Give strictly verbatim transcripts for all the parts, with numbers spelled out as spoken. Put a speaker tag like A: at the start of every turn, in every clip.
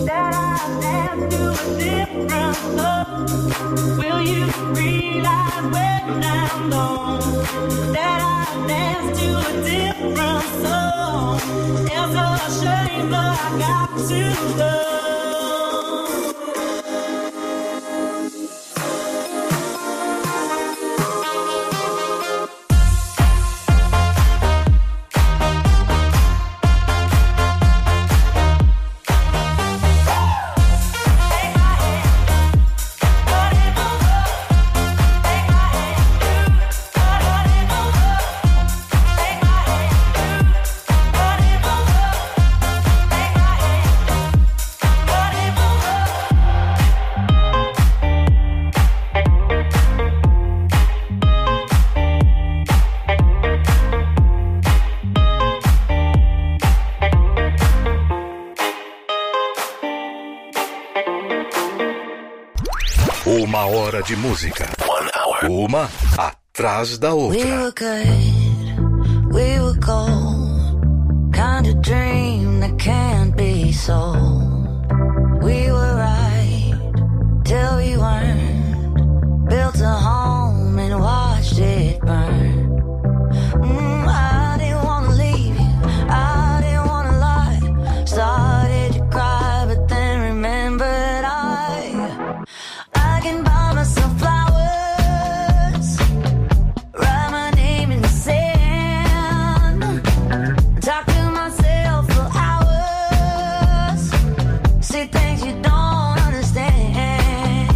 A: Uma hora de música. One hour. Uma atrás da outra.
B: We were good, we were gold. Kind of dream that can't be sold. We were right till we weren't. Built a home and watched it burn. Mm, I didn't wanna leave you, I didn't wanna lie. Started to cry, but then remembered I I can buy myself flowers, write my name in the sand, talk to myself for hours, say things you don't understand.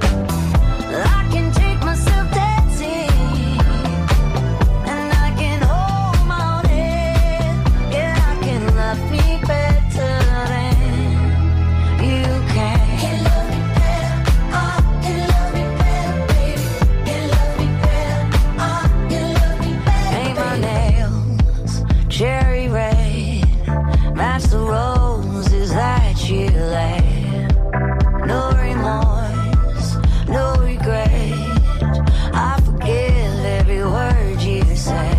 B: I can take myself dancing, and I can hold my own head. Yeah, I can love me better than you can. Can love me better, oh, can love me better, baby. Can love me better, oh, can love me better. Paint my nails cherry red, match the roses that you laid. No remorse, no regret. I forgive every word you say.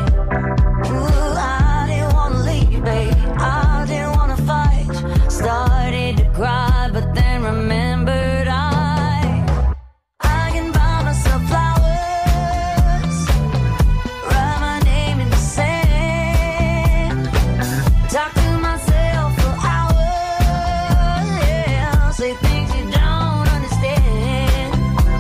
B: Ooh, I didn't wanna leave, babe. I didn't wanna fight. Started to cry, but then remembered I I can buy myself flowers, write my name in the sand, talk to myself for hours, yeah, say things you don't understand.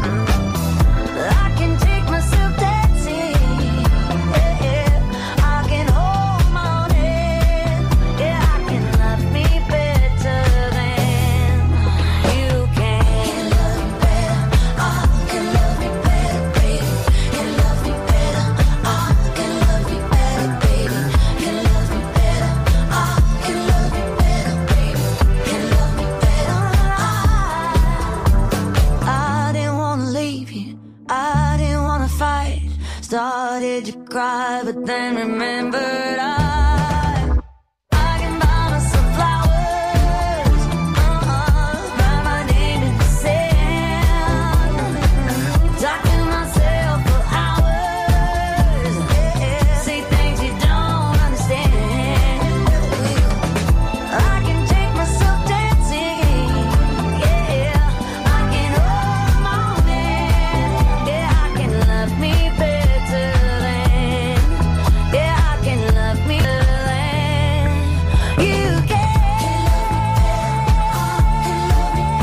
B: I can take myself dancing, yeah, yeah. I can hold my own head, yeah, I can love me better than you can. Can love me better, oh, can love me better, baby. Can love me better, oh, can love me better, baby. Can love me better, oh, can love me better, baby. Can love me better, oh. I didn't wanna leave you, I didn't wanna fight. Started to cry, but then remembered I I can buy myself flowers, uh-uh, write my name in the sand, talk to myself for hours, yeah, say things you don't understand. I can take myself dancing, yeah, I can hold my own hand, yeah, I can love me better than, yeah, I can love me better than you can. Can love me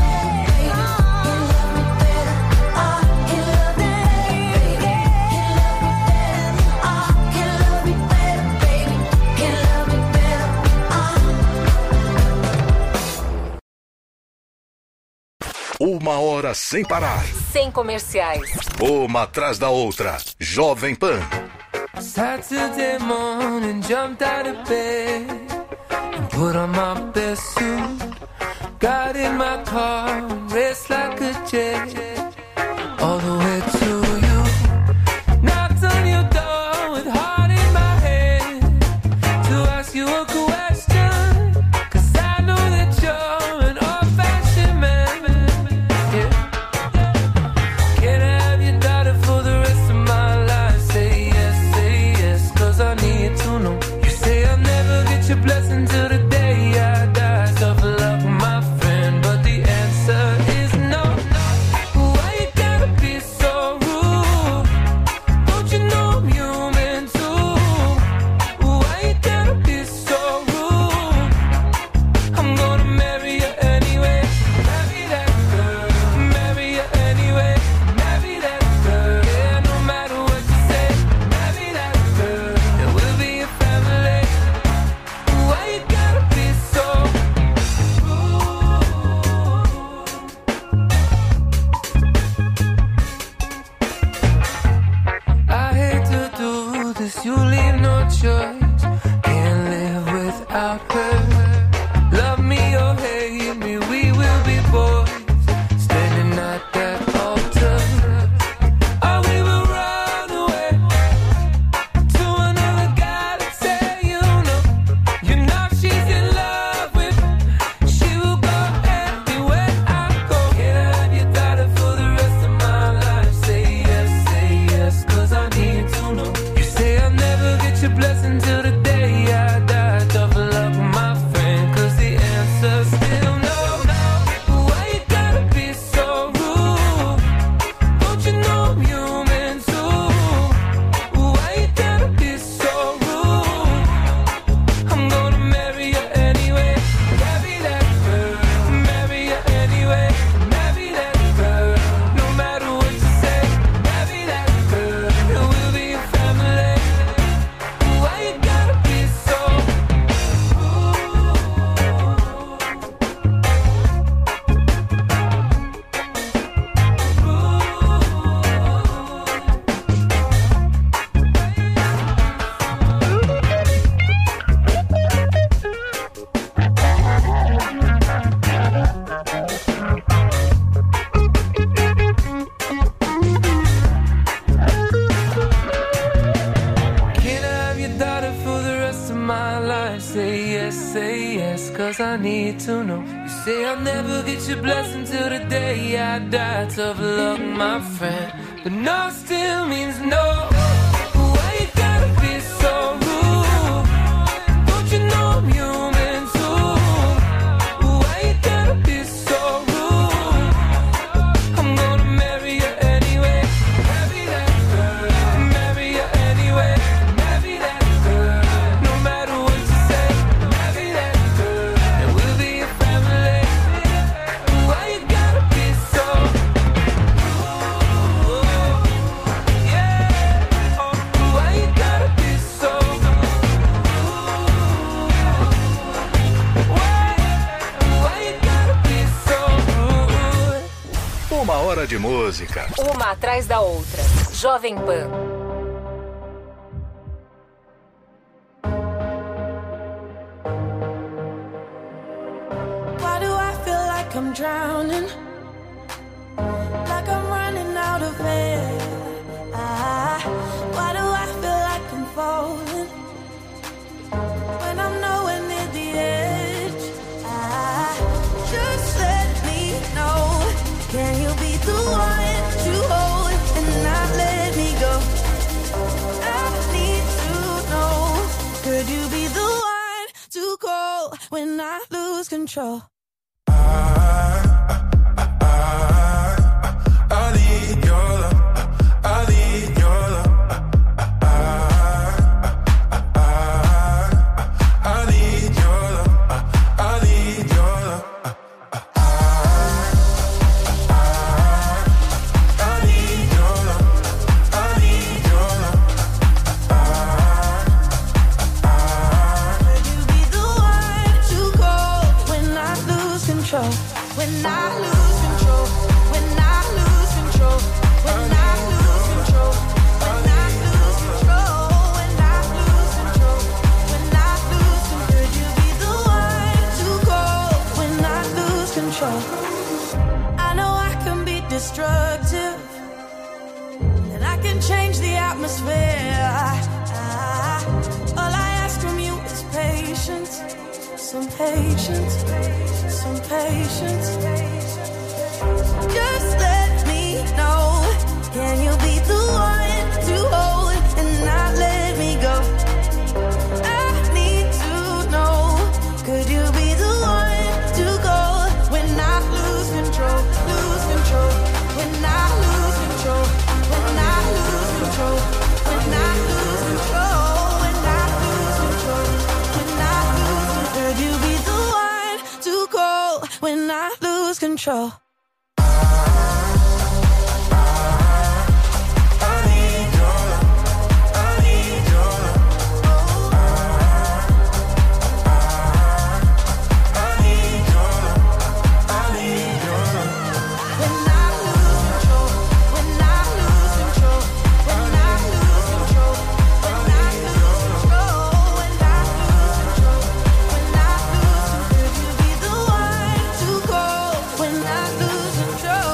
B: better, oh, can love me better, oh, can love me better, baby. Can love me better, oh.
A: Uma hora sem parar.
C: Sem comerciais.
A: Uma atrás da outra. Jovem Pan.
D: Saturday morning, jumped out of bed and put on my best suit. Got in my car, raced like a jet all the way to you. Knocked on your door with heart in my head to ask you a question, 'cause I know that you're an old-fashioned man. Yeah. Can I have your daughter for the rest of my life? Say yes, say yes, 'cause I need to know. You say I'll never get your blessing till the day I die. Tough luck, my friend. I need to know. You say I'll never get your blessing till the day I die. Tough luck, my friend, but no still means no. Why you gotta be so rude? Don't you know I'm human too? Why you gotta be so rude? I'm gonna marry you anyway. Marry that girl. Marry you anyway. Marry that girl. No matter what you say. Marry that girl. And we'll be a family. Why you gotta be so rude? Yeah. Oh, why you gotta be so rude? Why? Why you gotta be so rude?
A: Uma hora de música.
C: Uma atrás da outra. Jovem Pan.
E: Why do I feel like I'm drowning? Like I'm running out of air. Ah, why do I feel like I'm falling? When I'm nowhere near the edge. Ah, just let me know. Can you be the one to hold and not let me go? I need to know. Could you be the one to call when I lose control?
F: I need your love. I need your love. I need your love. I need your love. I need your love. I need your love.
E: Could you be the one to call when I lose control? When I lose control. When I lose control. When I lose control. When I lose control. When I lose control. When I lose control. Could you be the one to call when I lose control? I know I can be destructive, and I can change the atmosphere. Ah, all I ask from you is patience, some patience, some patience. Just let me know. Can you be the one to hold and not let me go? I need to know. Could you be the one to go when I lose control? Lose control. When I lose control. When I lose control. When I lose control. When I lose control. When I lose control. Could you be the one to call when I lose control?
F: I need your love. I need your love. I need your love. I need your love.
E: When I lose control, when I lose control, when I lose control, when I lose control, when I lose control, when I lose control, could you be the one to call when I lose control?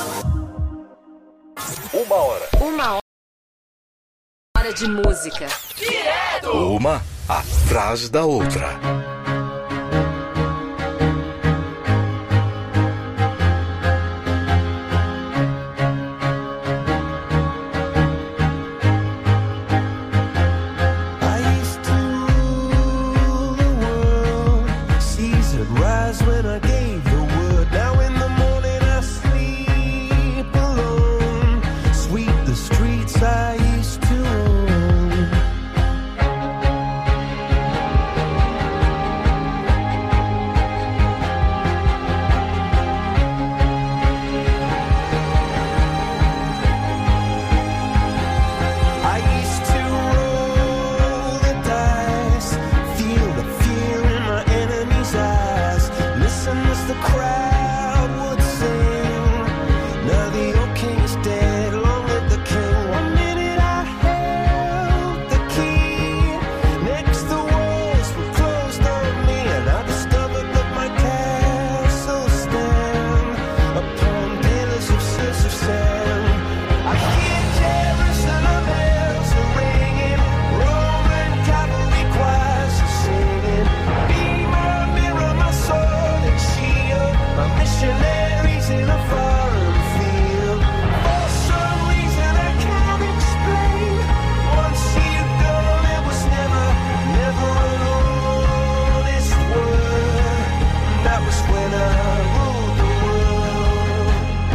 A: Uma hora.
C: Uma hora de música.
A: Uma atrás da outra.
G: I used to rule the world. Seas would rise when I gave the word. Now in the morning I sleep alone. Sweep the streets I used to own. missionaries in a foreign field. For some reason I can't explain. Once you've gone, it was never, never an honest word. That was when I ruled the world.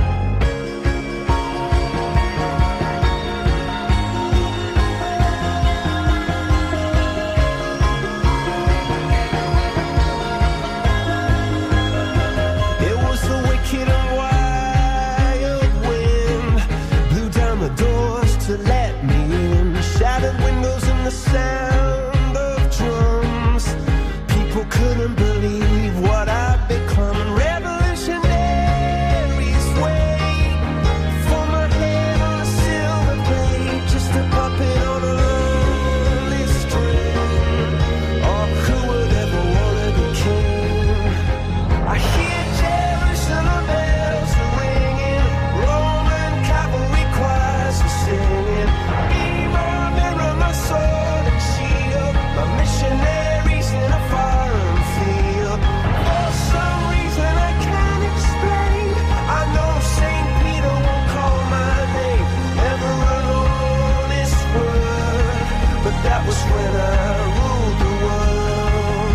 G: It was the wicked and wild wind blew down the doors to let me in. Shattered windows and the sound of drums. People couldn't believe what I'd become. Revolutionaries wait for my head on a silver plate, just a puppet on a lonely string. Oh, who would ever wanna be king? I hear Jerusalem bells are ringing, Roman cavalry choirs are singing. Be my mirror, my sword and shield, my missionaries in a foreign field. For some reason I can't explain, I know Saint Peter won't call my name, never an honest word, but that was when I ruled the world.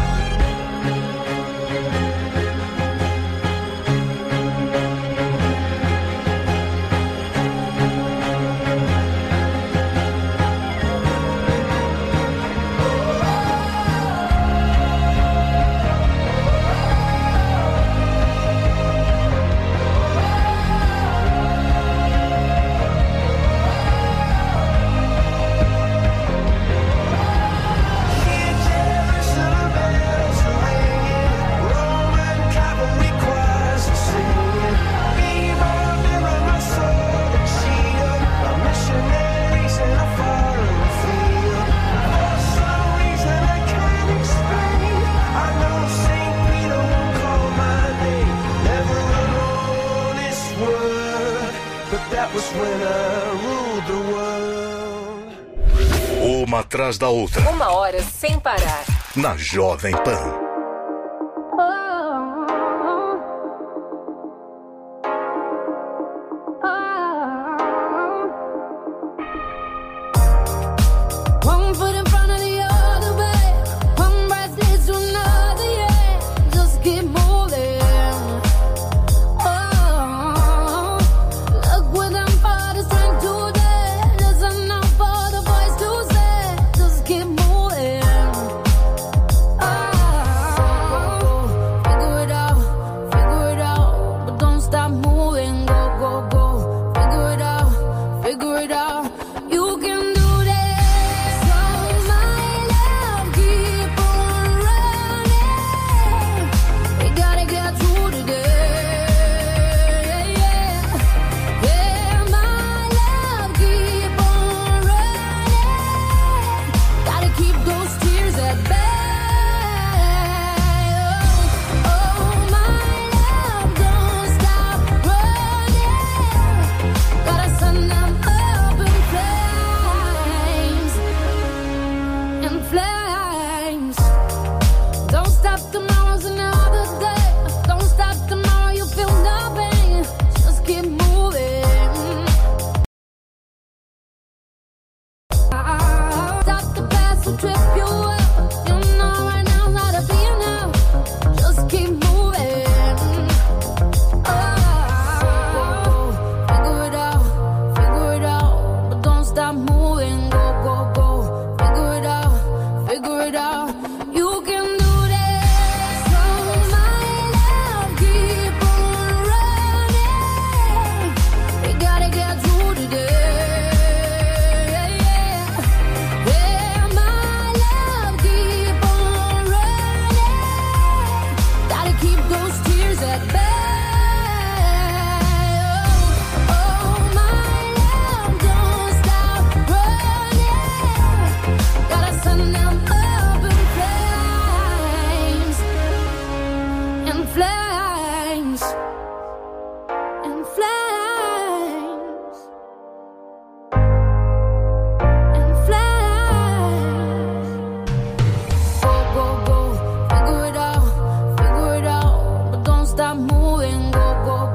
G: Hear Jerusalem bells are ringing, Roman cavalry choirs are singing. Be my mirror, my sword and shield, my missionaries in a foreign field. For some reason I can't explain, I know Saint Peter won't call my name, never an honest word, but that was when I ruled the world.
A: Uma atrás da outra,
C: Uma hora sem parar.
A: na Jovem Pan.
E: One foot in front of the other, babe. One breath leads to another, yeah. Just keep moving. Oh, look within for the strength today. There's enough for the voice to say. Just keep moving. Oh, figure it out, figure it out, but don't stop moving. Go, go, go. Figure it out, figure it out. You can do this. So my love, keep on running. We gotta get through today. Yeah, yeah, my love, keep on running. Gotta keep those tears at bay. Oh, my love, don't stop running. Gotta send them up in flames, in flames. Don't stop, tomorrow's another day. Don't stop, tomorrow you feel no pain. Just keep moving. Stop the past will trip you up. You know right now how to be now. Just keep moving. Oh, figure it out, figure it out, but don't stop moving. Go, go, go. Figure it out, figure it out. You can do this. So my love, keep on running. We gotta get through today. Yeah, yeah, my love, keep on running. Gotta keep those tears at bay. Oh, my love, don't stop running. Gotta send them up in flames, in flames, in flames, in flames. Go, go, go, figure it out, figure it out, but don't stop moving. Go, go,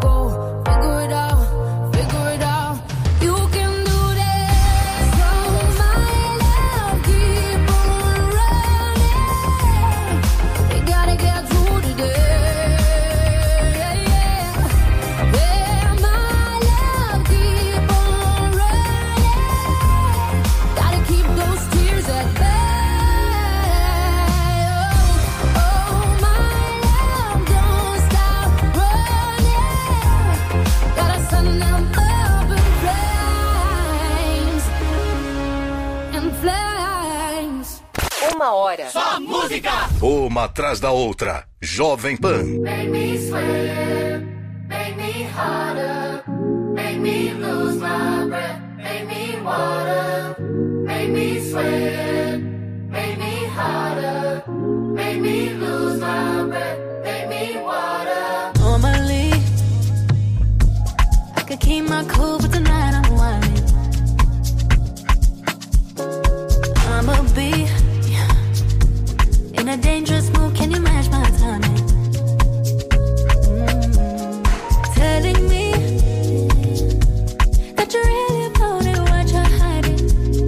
C: música.
A: Uma atrás da outra. Jovem Pan.
E: Make me sweat, make me harder, make me lose my breath, make me water, make me sweat, make me harder, make me lose my breath, make me water.
B: Normally, I could keep my cool, but tonight I'm whining. I'ma be in a dangerous mood, can you match my timing? Mm-hmm. Telling me that you're really about it, what you're hiding.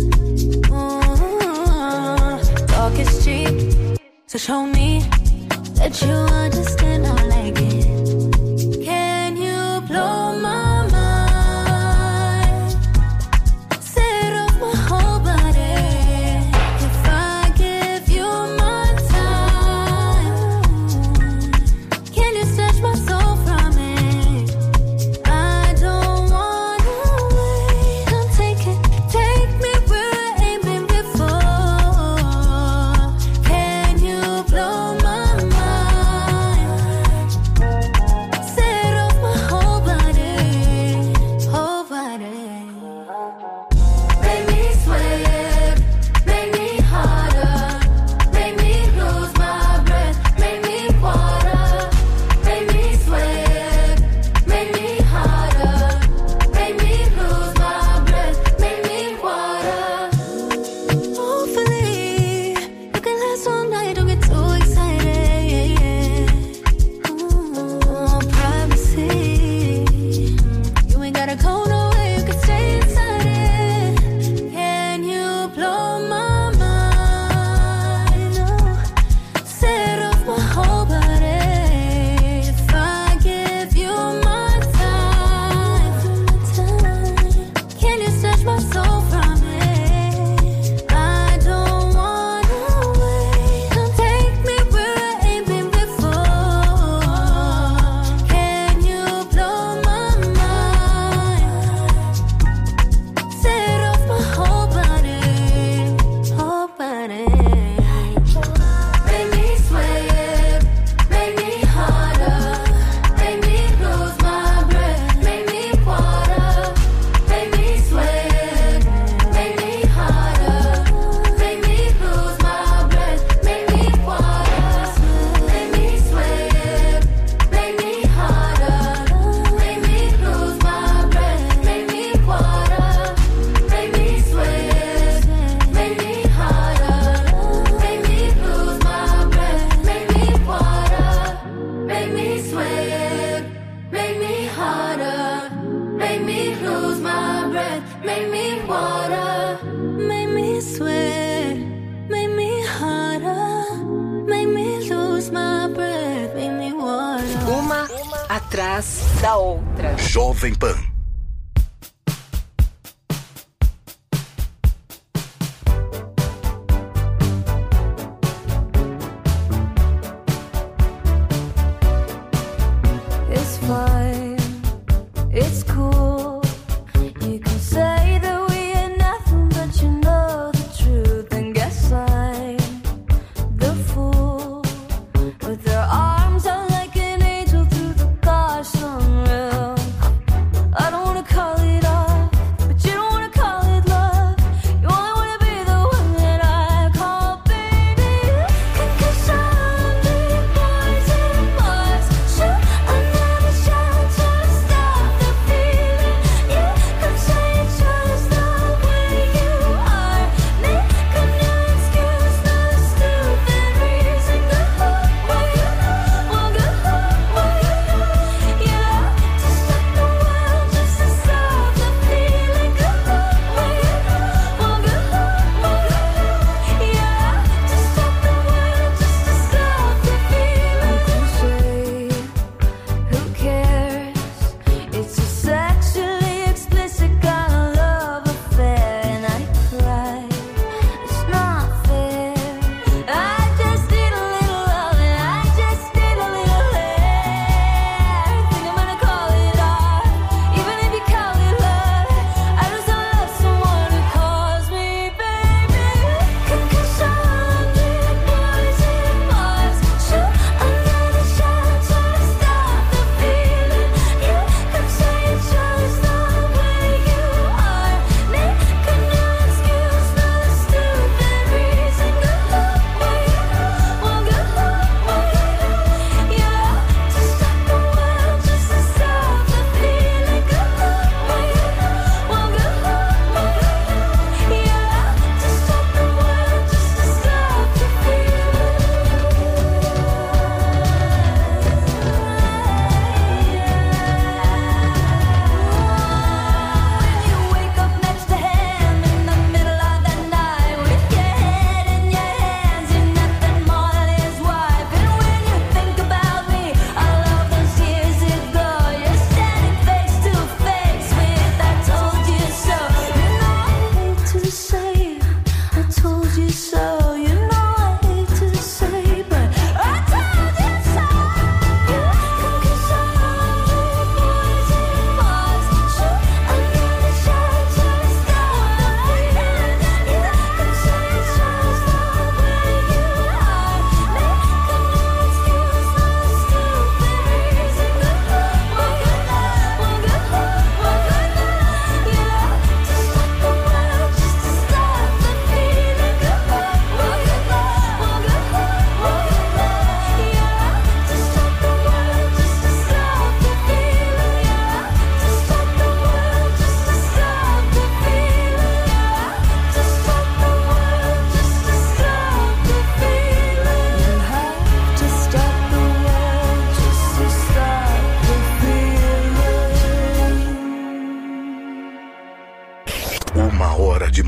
B: Mm-hmm. Talk is cheap, so show me that you understand I like it. Can you blow my mind? Set off my whole body. If I give you my time, can you snatch my soul from it? I don't wanna wait. Come take it, take me where I ain't been before. Can you blow my mind? Set off my whole body, whole body.
E: Make me sweat, make me harder, make me lose my breath, make me water, make me sweat, make me harder, make me lose my breath, make me water.
B: Hopefully, you can last all night, don't get too excited. Ooh, privacy. You ain't gotta go nowhere, you can stay inside it. Can you blow my mind? Oh, set off my whole body. If I give you my time, can you snatch my soul from it? I don't wanna wait. Come take me where I ain't been before. Can you blow my mind? Set off my whole body, whole body.
E: Make me sweat, make me harder, make me lose my breath, make me water, make me sweat, make me harder, make me lose my breath, make me water, make me sweat, make me harder, make me lose my breath, make me water, make me sweat, make me harder, make me lose my breath, make me water, make me sweat, make me harder, make me lose my breath, make me water.
B: Make me sweat, make me harder, make me lose my breath, make me water.
C: Uma atrás da outra.
A: Jovem Pan.
B: It's fine, it's cool. You can say that we ain't nothing, but you know the truth. And guess I'm the fool with their arms out like an angel through the car sunroof. I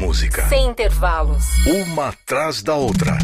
A: música.
C: Sem intervalos.
A: Uma atrás da outra.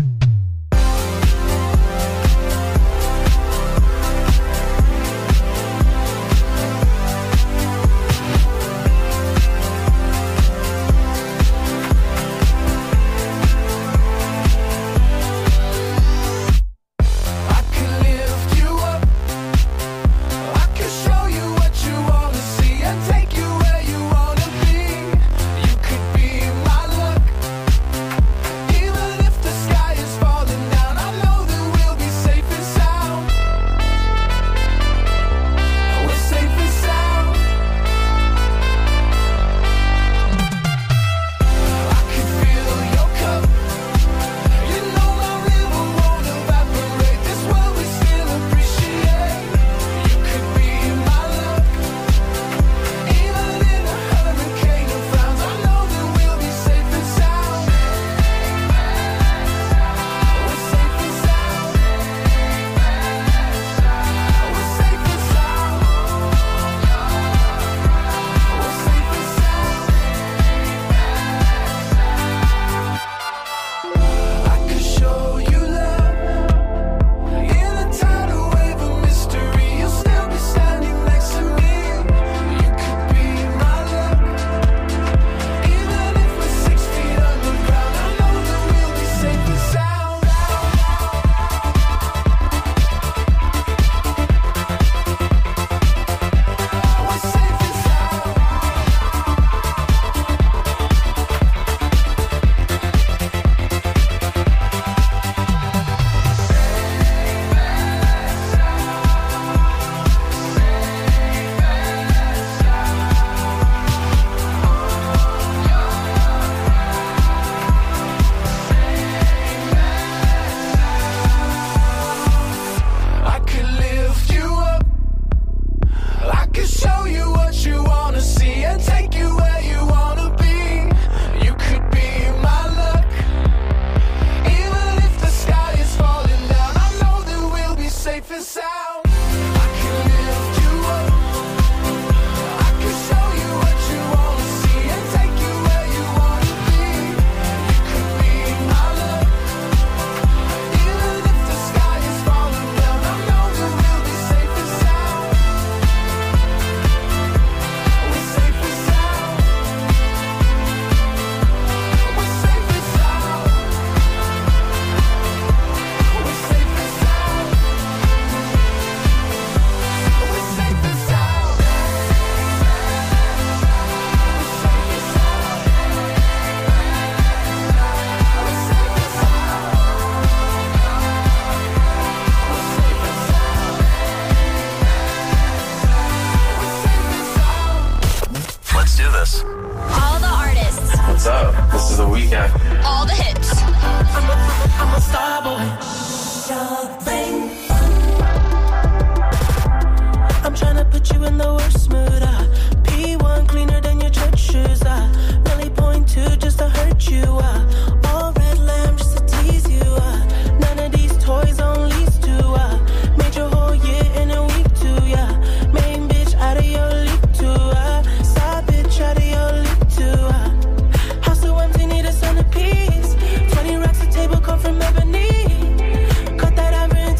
E: Twenty racks a table come from ebony. Cut that ivory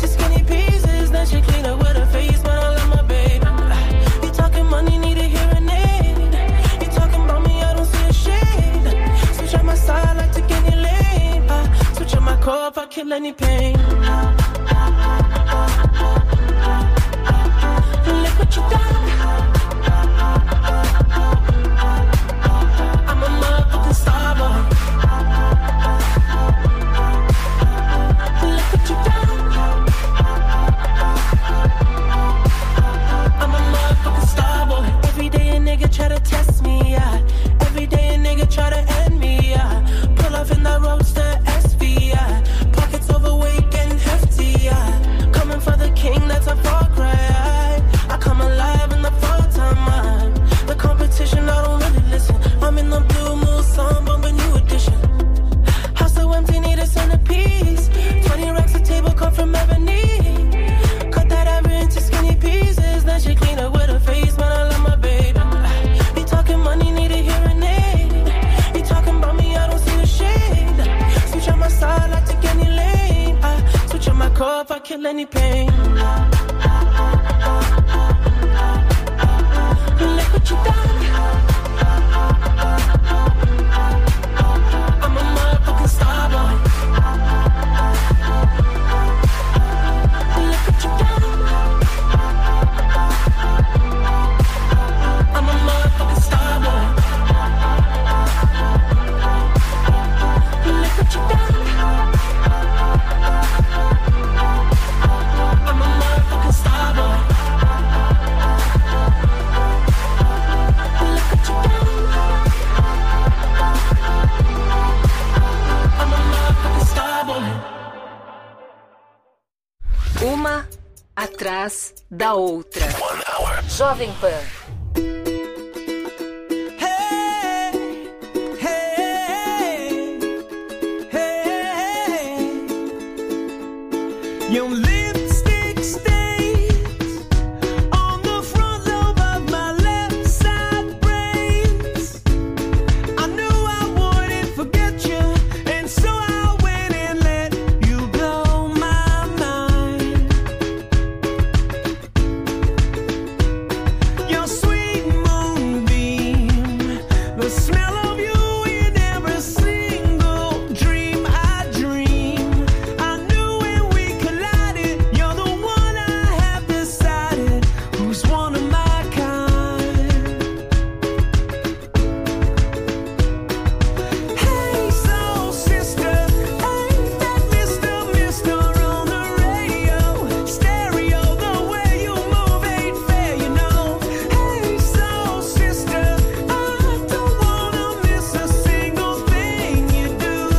G: any pain. Look what you done. I'm a motherfucking star boy. Look what you done. I'm a motherfucking star boy. Look what you done. I'm a motherfucking star boy. Look what you done. I'm a motherfucking star boy.
C: Uma atrás da outra. Jovem Pan.
G: Hey, hey, hey. Your lipstick stains on the front lobe of my left side brains. I knew I wouldn't forget you, and so I went and let you blow my mind. Your sweet moonbeam, the smell of you in every single dream I dream. I knew when we collided, you're the one I have decided who's one of my kind. Hey, soul sister, ain't that Mister Mister on the radio? Stereo, the way you move ain't fair, you know. Hey, soul sister, I don't wanna miss a single thing you do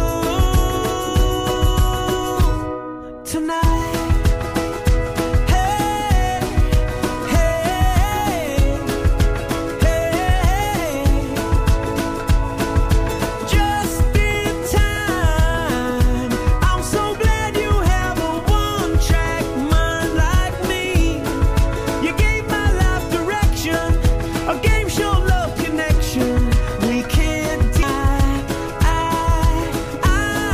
G: tonight. Hey, hey, hey. Just in time. I'm so glad you have a one-track mind like me. You gave my life direction, a game show love connection. We can't die. I, I,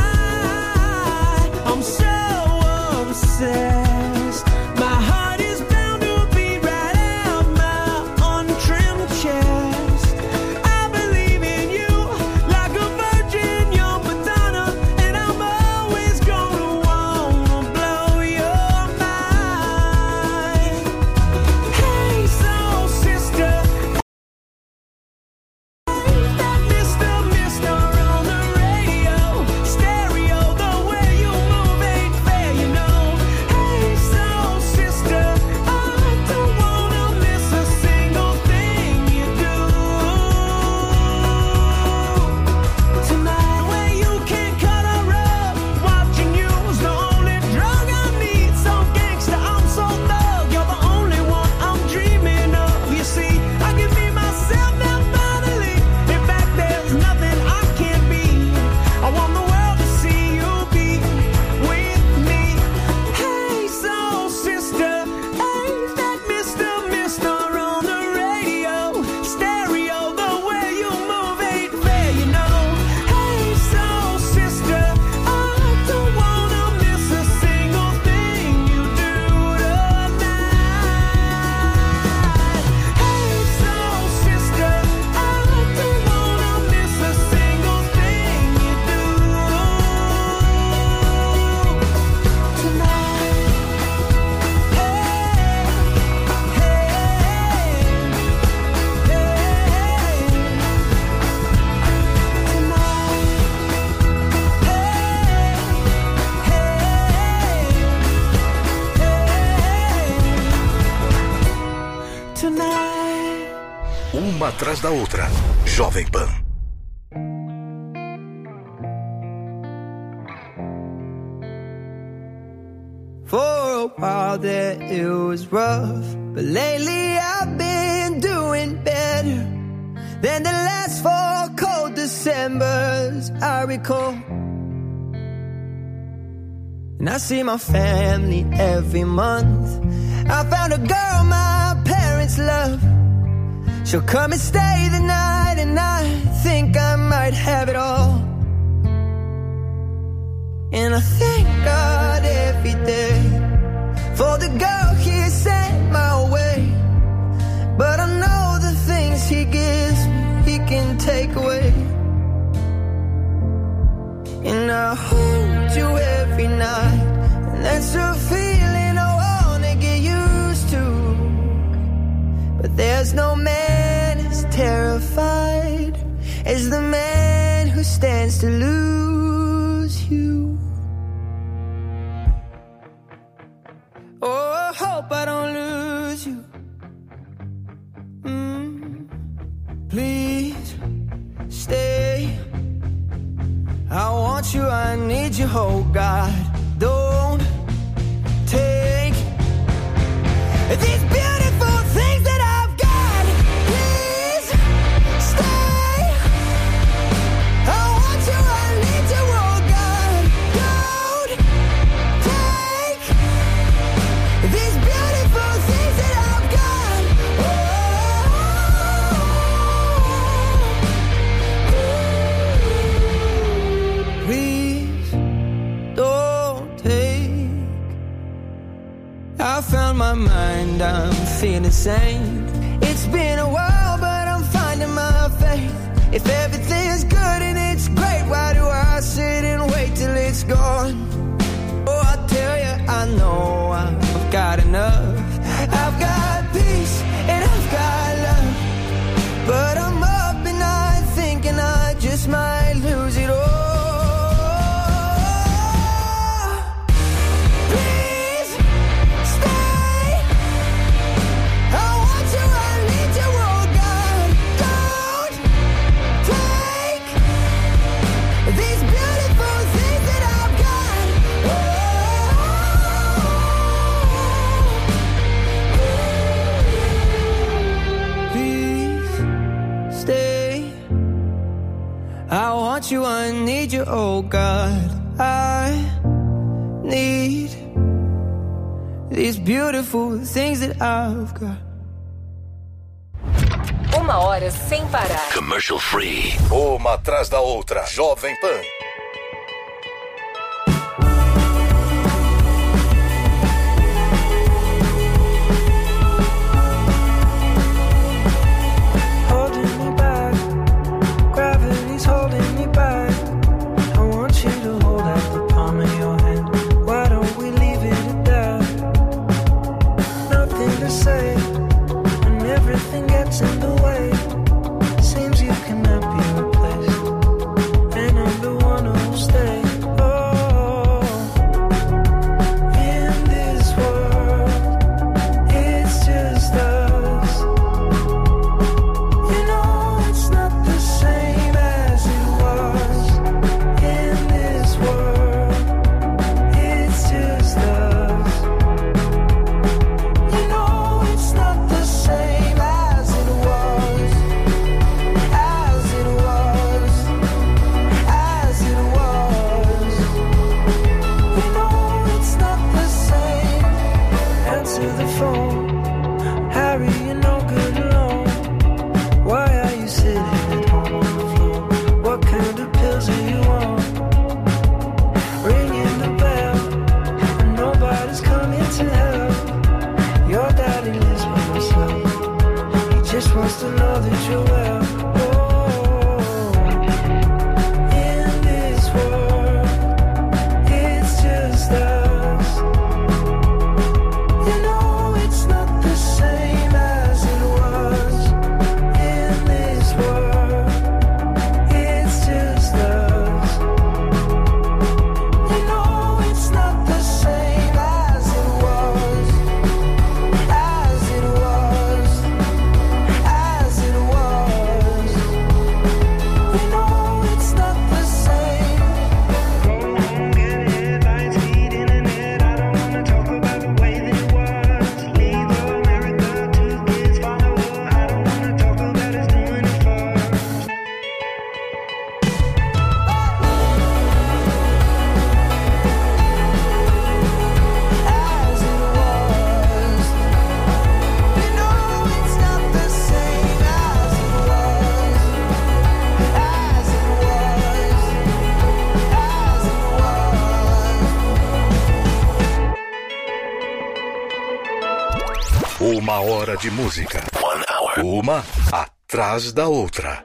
G: I'm so obsessed. My heart is bound to beat right out my untrimmed chest. I believe in you like a virgin, young Madonna, and I'm always gonna wanna blow your mind. Hey, soul sister, ain't that Mister Mister on the radio? Stereo, the way you move ain't fair, you know. Hey, soul sister, I don't wanna miss a single thing you do tonight. Way you can cut a rug, watching you's the only drug I need. So gangsta, I'm so thug, you're the only one I'm dreaming of. You see, I can be myself now finally. In fact, there's nothing I can't be. I want the world to see you be with me. Hey, soul sister, ain't that Mister Mister on the radio? Stereo, the way you move ain't fair, you know. Hey, soul sister, I don't wanna miss a single thing you do tonight. Hey, soul sister, I don't wanna miss a single thing you do tonight. Hey, hey, tonight. Tonight.
A: Uma atrás da outra. Jovem Pan.
G: For a while there it was rough, but lately I've been doing better than the last four cold Decembers I recall. And I see my family every month. I found a girl my parents love. She'll come and stay the night, and I think I might have it all. And I thank God every day
H: for the girl he sent my way. But I know the things he gives me, he can take away. And I hold you every night, and that's a feeling I wanna get used to. But there's no man as terrified as the man who stands to lose you. Oh, I hope I don't lose you. Mm. Please stay. I want you, I need you, oh God. Don't take these beautiful things that I've got. Please stay. I want you, I need you, oh God. Don't take these beautiful things that I've got. Oh, please don't take. I found my mind, I'm feeling sane. It's been a while, but I'm finding my faith. If everything's good and it's great, why do I sit and wait till it's gone? Oh, I tell you, I know I've got enough. I've got peace and I've got love, but I'm up and I thinking I just might lose it all. Please stay. I want you, I need you, oh God. Don't take these beautiful things that I've got. Please stay. I want you, I need you, oh God. I need these beautiful things that I've got.
C: Uma hora sem parar.
A: Commercial free. Uma atrás da outra. Jovem Pan.
H: Holding me back, gravity's holding me back. I want you to hold out the palm of your hand. Why don't we leave it at that? Nothing to say, and everything gets in the way. Seems you cannot be replaced, and I'm the one who'll stay. Oh, in this world, it's just us. You know it's not the same as it was. In this world, it's just us. You know it's not the same as it was. As it was. As it was. You know it's not the same. Answer the phone. Harry, you're no good alone. Why are you sitting at home on the floor? What kind of pills are you on? Ringing the bell, and nobody's coming to help. Your daddy lives by himself. He just wants to know that you're well. Oh, in this world, it's just us. You know it's not the same as it was. In this world, it's just us. You know it's not the same as it was. As it was. As it
A: Uma hora de música. One hour. Uma atrás da outra.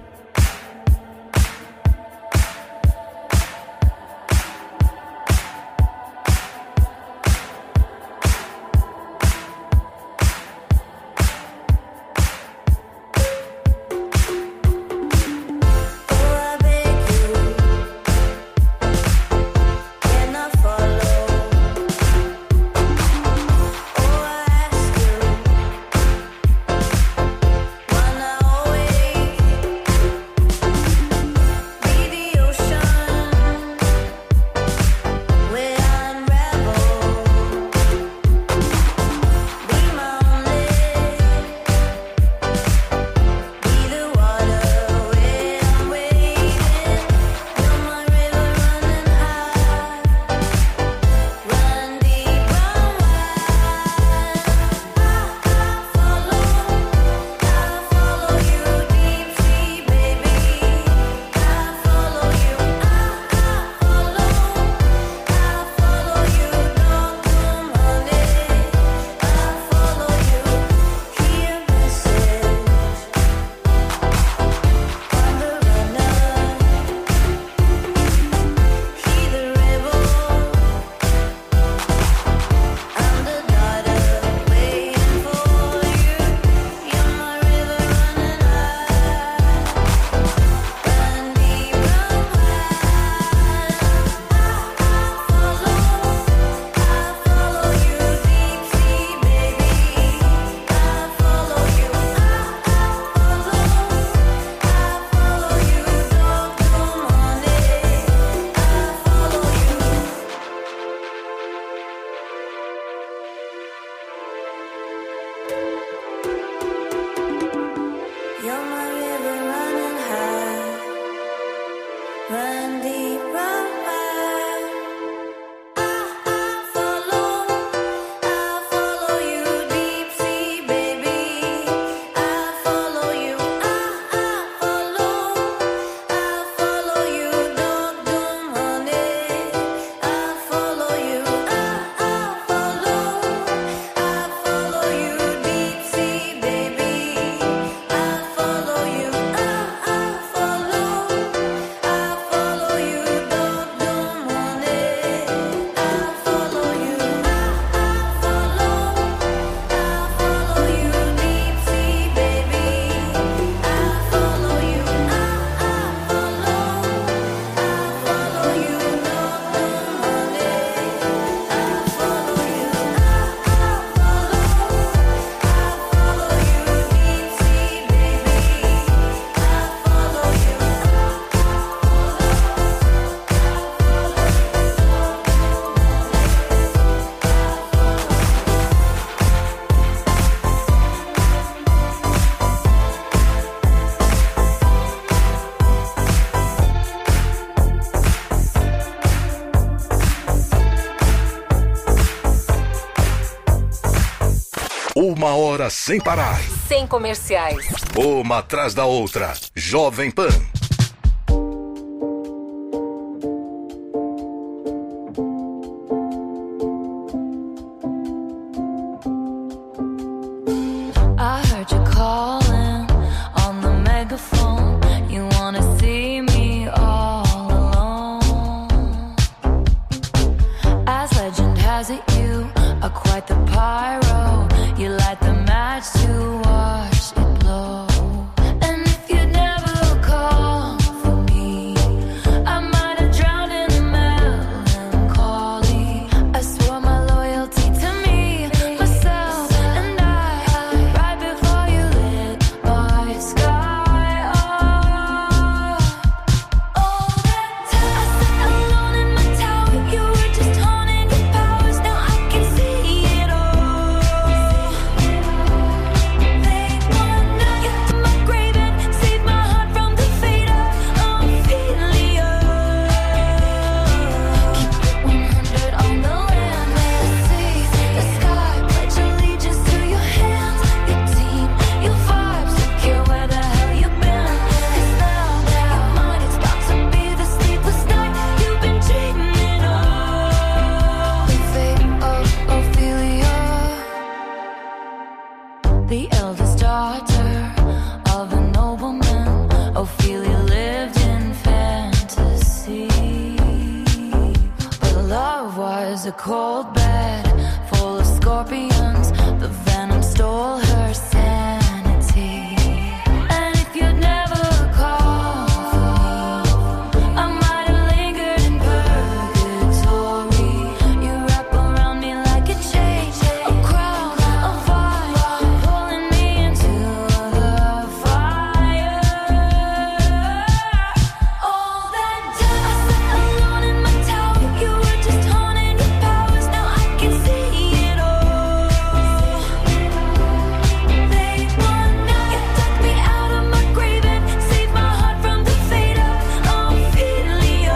A: Uma hora sem parar.
C: Sem comerciais.
A: Uma atrás da outra. Jovem Pan.
B: I heard you calling on the megaphone. You wanna see me all alone. As legend has it, you are quite the pyro. You light the match to watch it blow. And if you never call a cold bed full of scorpions. The venom stole her sanity. And if you'd never called for me, I might have lingered in purgatory. You wrap around me like a chain, a crown, a fire, pulling me into the fire. All that time I sat alone in my tower, you were just honing your powers. Now I can see it all. They won now. You took me out of my grave and saved my heart from the fate of Ophelia.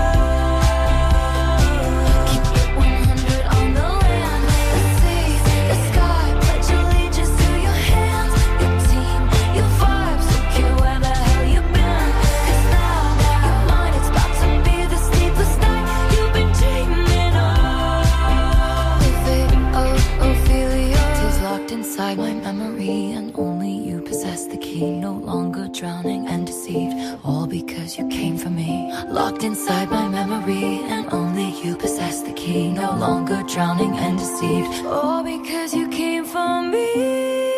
B: Keep it one hundred on the land, the sea, the sky. Pledge allegiance to your hands, your team, your vibes. Don't care where the hell you've been. 'Cause now you're mine. It's about to be the sleepless night you've been dreaming of. The fate of Ophelia is locked inside my memory, and only you possess the key. No longer drowning and deceived, all because you came for me. Locked inside my memory, and only you possess the key. No longer drowning and deceived, all because you came for me.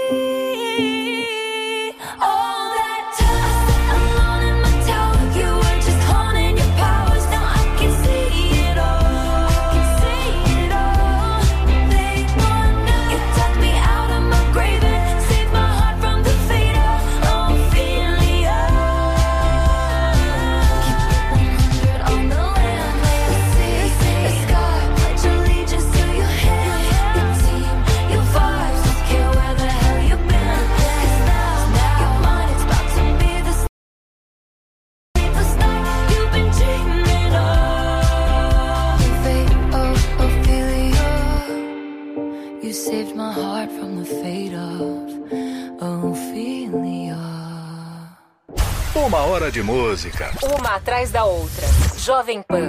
B: All that time I sat alone in my tower, you were just honing your powers. Now I can see it all. I can see it all. They won now. You took me out of my grave and saved my heart from the fate of Ophelia. Keep it one hundred on the land, the sea, the sky. Pledge allegiance to your hand, your team, your vibes. Don't care where the hell you've been. 'Cause now you're mine. It's about to be the sleepless night you've been dreaming of. The fate of Ophelia. You saved my heart from the fate of Ophelia.
A: Uma hora de música.
C: Uma atrás da outra. Jovem Pan.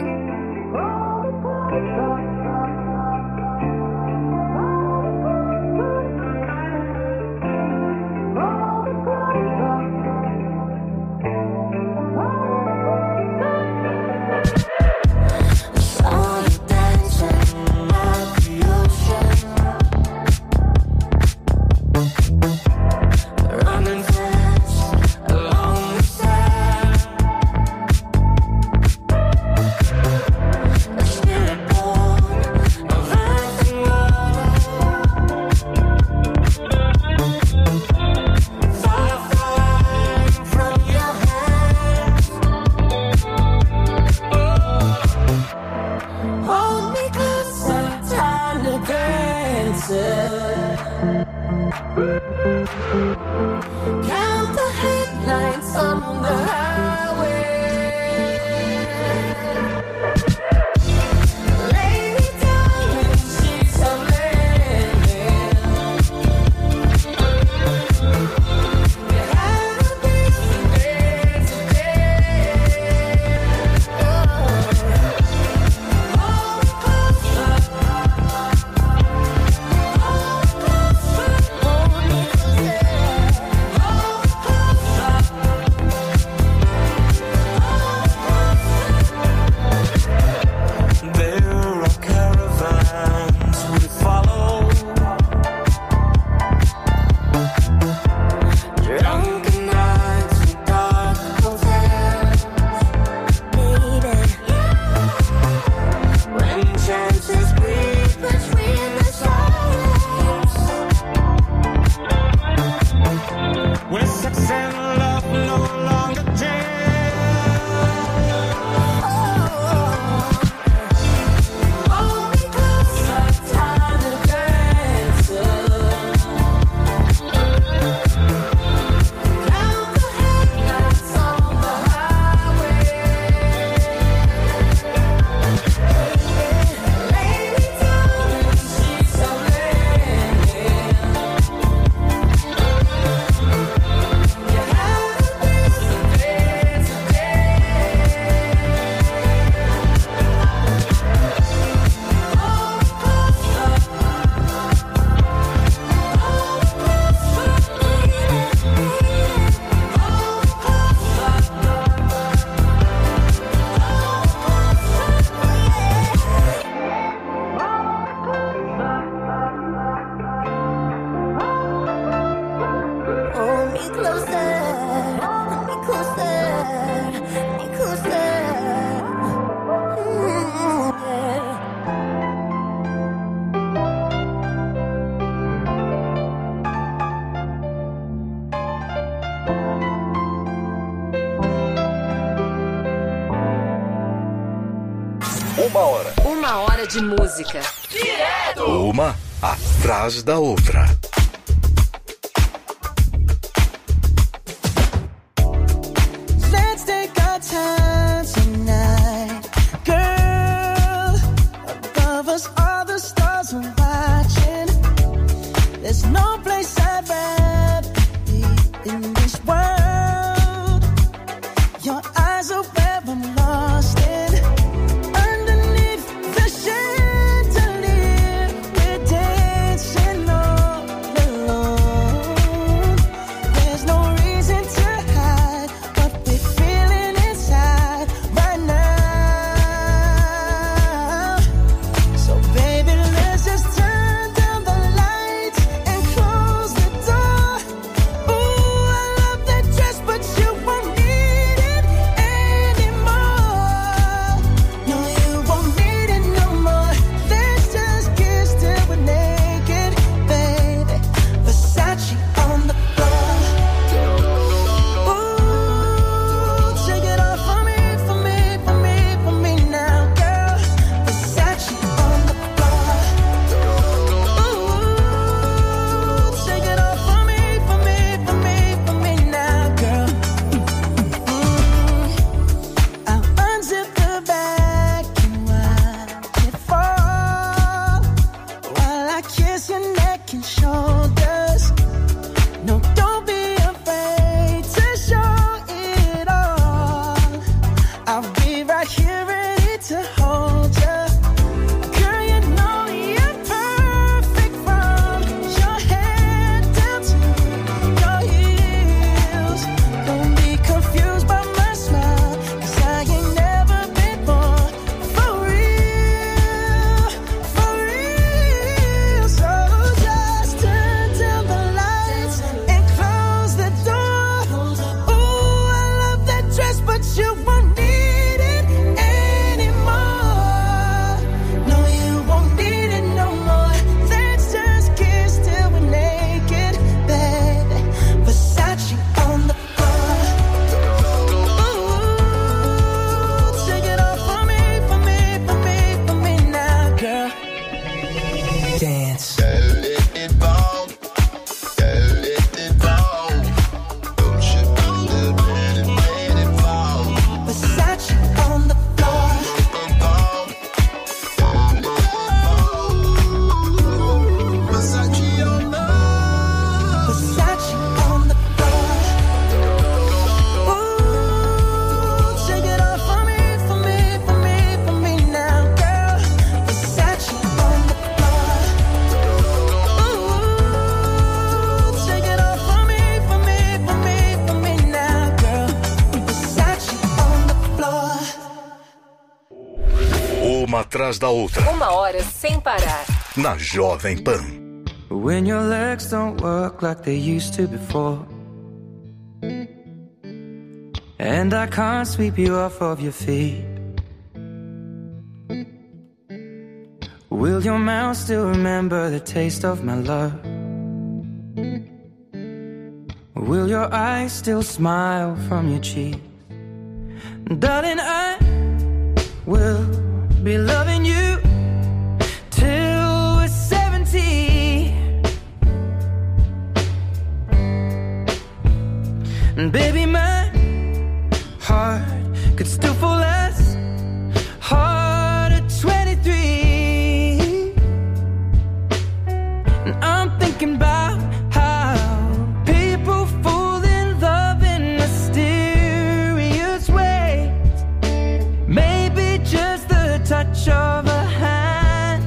B: Saw you dancing at the ocean, running fast along the sand. A spirit born of earth and water, fire flying from your hands. Hold me closer, time to dance it. Count the headlights on the highway. Lay me down in sheets of linen. You had a busy day today. Hold me closer, hold me closer, hold me closer, hold me closer. me closer, me closer, me closer. Mm, yeah.
A: Uma hora.
C: Uma hora de música. Direto!
A: Uma atrás da outra.
H: Let's take our time tonight, girl. Above us, all the stars are watching. There's no place I'd rather be in this world. Your eyes are where I'm lost in. Underneath the chandelier, we're dancing all alone. There's no reason to hide what we're feeling inside right now. So baby, let's just turn down the lights and close the door. Ooh, I love that dress, but you won't need it anymore. No, you won't need it no more. Let's just kiss till we're naked, baby. Versace on the floor. Ooh, take it off for me, for me, for me, for me now, girl. Versace on the floor. Ooh, take it off for me, for me, for me, for me now, girl. Mm. I'll unzip the bag and watch it fall while I kiss your neck and shoulders. No, don't be afraid to show it all. I'll be right here ready to hold you. Girl, you know you're perfect from your head down to your heels. Don't be confused by my smile, 'cause I ain't never been more for real, for real. So just turn down the lights and close the door. Ooh, I love that dress, but you won't need it anymore. No, you won't need it no more. Let's just kiss till we're naked, baby. Versace on the floor. Ooh, take it off for me, for me, for me, for me now, girl. Dance. Versace on the floor. Versace on the floor. Ooh, take it off for me, for me, for me, for me now, girl. Versace on the floor. Ooh, take it off for me, for me, for me, for me now, girl. Versace on the floor.
A: Uma atrás da outra.
C: Uma hora sem parar.
A: Na Jovem Pan.
D: When your legs don't work like they used to before, and I can't sweep you off of your feet, will your mouth still remember the taste of my love? Will your eyes still smile from your cheeks? Darling, I will be loving you till we're seventy. And baby, my heart could still fall as hard at twenty-three. And I'm thinking about how people fall in love in mysterious ways. Maybe just the touch of a hand.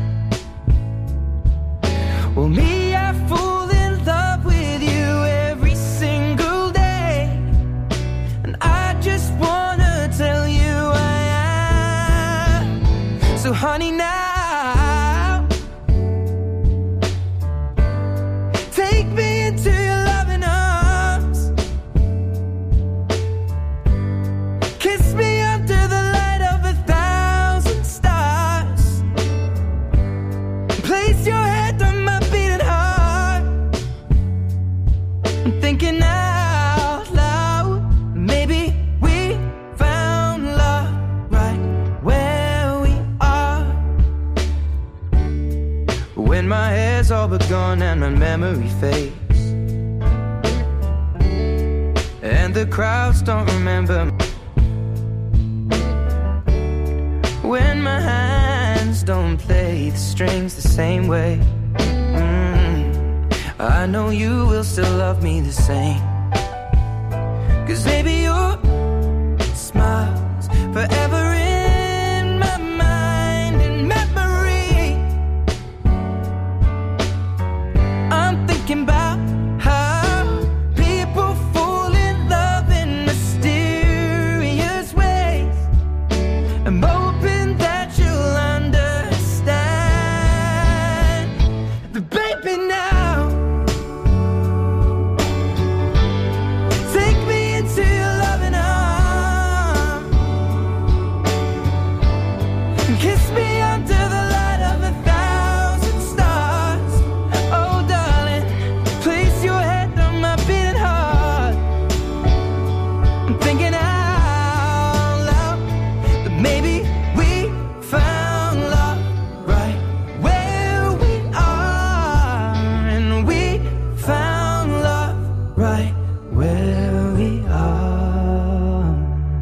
D: Well, me, I fall in love with you every single day. And I just wanna tell you
H: thinking out loud. Maybe we found love right where we are. When my hair's all but gone and my memory fades, and the crowds don't remember me. When my hands don't play the strings the same way, mm, I know you will still love me the same. Cause baby your smile's forever in my mind and memory. I'm thinking about how people fall in love in mysterious ways. I'm hoping that you'll understand. But baby now, take me into your loving arms. Kiss me under the light of a thousand stars. Oh darling, place your head on my beating heart. I'm thinking out loud that maybe we found love right where we are. And we found love right where we are.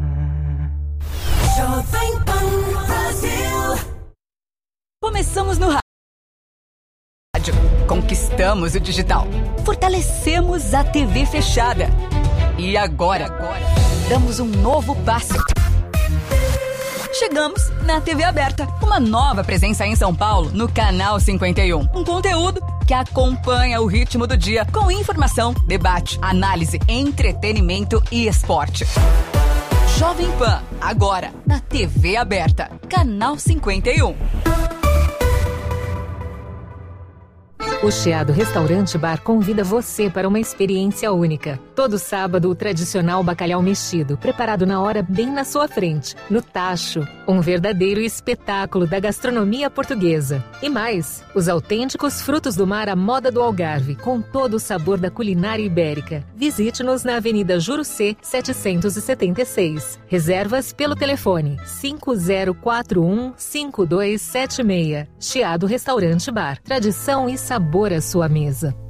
E: Jovem Pan Brasil.
I: Começamos no rádio, conquistamos o digital, fortalecemos a T V fechada. E agora, agora damos um novo passo. Chegamos na T V aberta, uma nova presença em São Paulo, no Canal cinquenta e um. Um conteúdo que acompanha o ritmo do dia, com informação, debate, análise, entretenimento e esporte. Jovem Pan, agora na T V aberta, Canal cinquenta e um.
J: O Chiado Restaurante Bar convida você para uma experiência única. Todo sábado, o tradicional bacalhau mexido, preparado na hora bem na sua frente, no tacho. Um verdadeiro espetáculo da gastronomia portuguesa. E mais, os autênticos frutos do mar à moda do Algarve, com todo o sabor da culinária ibérica. Visite-nos na Avenida Jurucê, setecentos e setenta e seis. Reservas pelo telefone cinco zero quatro um, cinco dois sete seis. Chiado Restaurante Bar. Tradição e sabor à sua mesa.